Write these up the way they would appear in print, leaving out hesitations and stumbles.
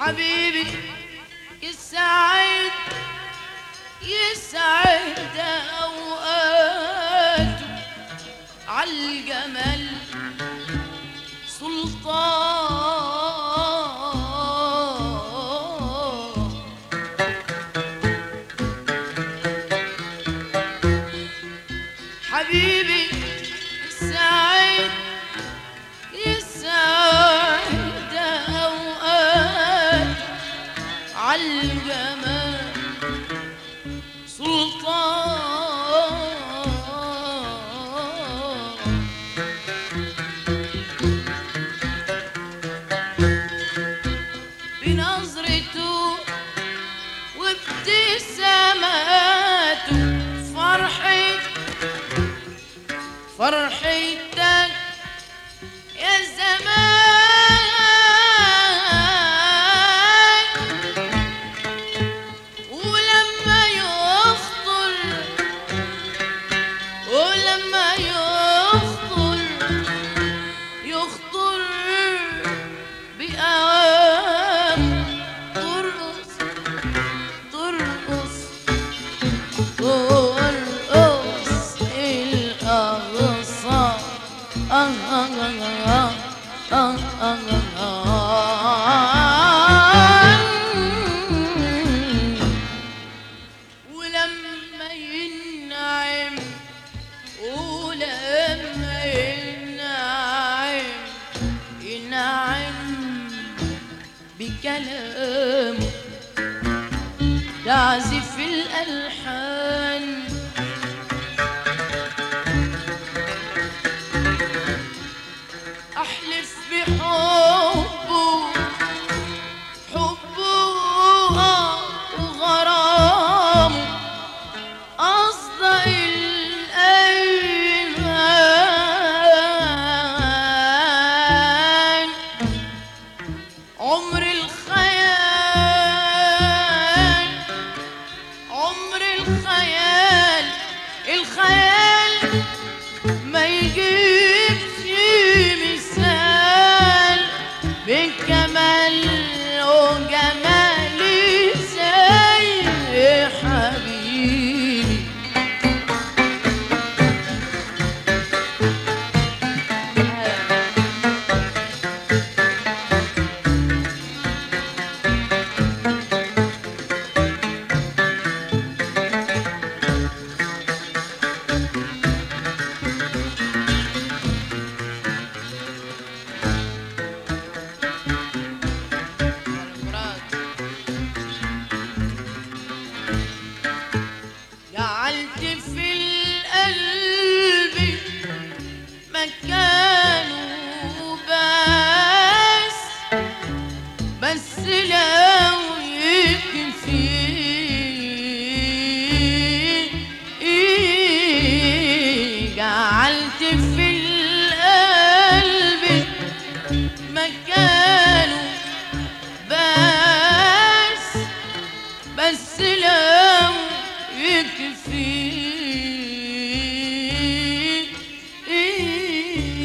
حبيبي يسعد يسعد أوقاته عالجمال سلطان. حبيبي يسعد يسعد أوقاته عالجمال سلطان. بنظرته وابتساماته فرحتك يا زمان. ولما يخطر بأوام ترقص الأغصان. ولما ينعم بكلامه تعزف الألحان. أحلف حبه وغرامه أصدق الأيمان. عمر الخيال ما يجيبش مثال بكمال وجمالي زي حبيبي. جعلت في القلب مكانه بس لو يكفي جعلت في القلب مكانه بس لو يكفي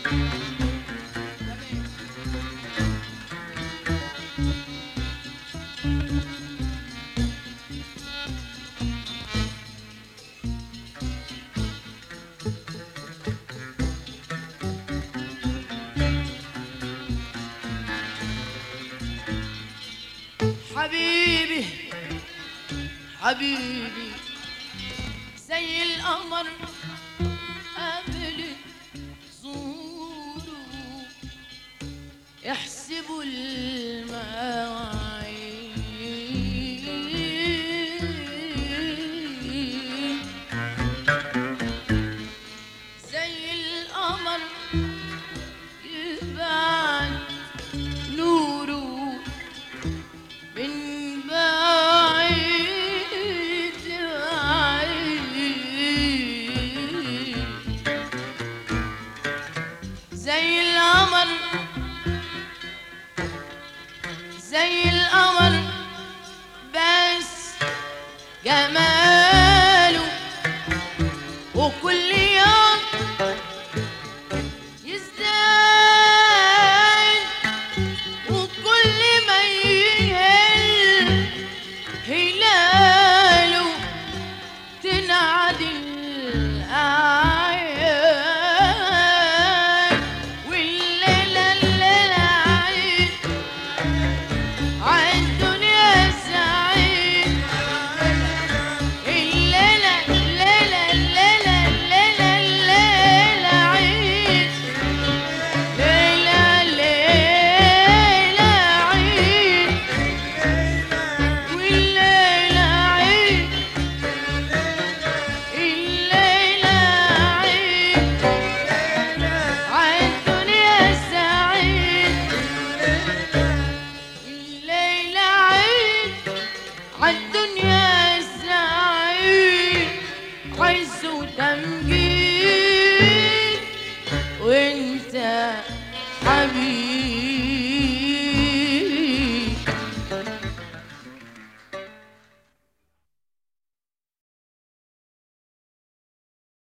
حبيبي حبيبي زي القمر قبل ظهوره يحسبوا المواعيد زي القمر يبعد نوره من بعيد لبعيد زي القمر زي القمر بس جماله وكل يوم يزداد وكل ما يهل هلاله تنعدل الأعياد والليلة الليلة عيد عالدنيا سعيد الليلة الليلة الليلة الليلة الليلة عيد ليلة ليلة عيد والليلة عيد الليلة عيد عالدنيا سعيد الليلة عيد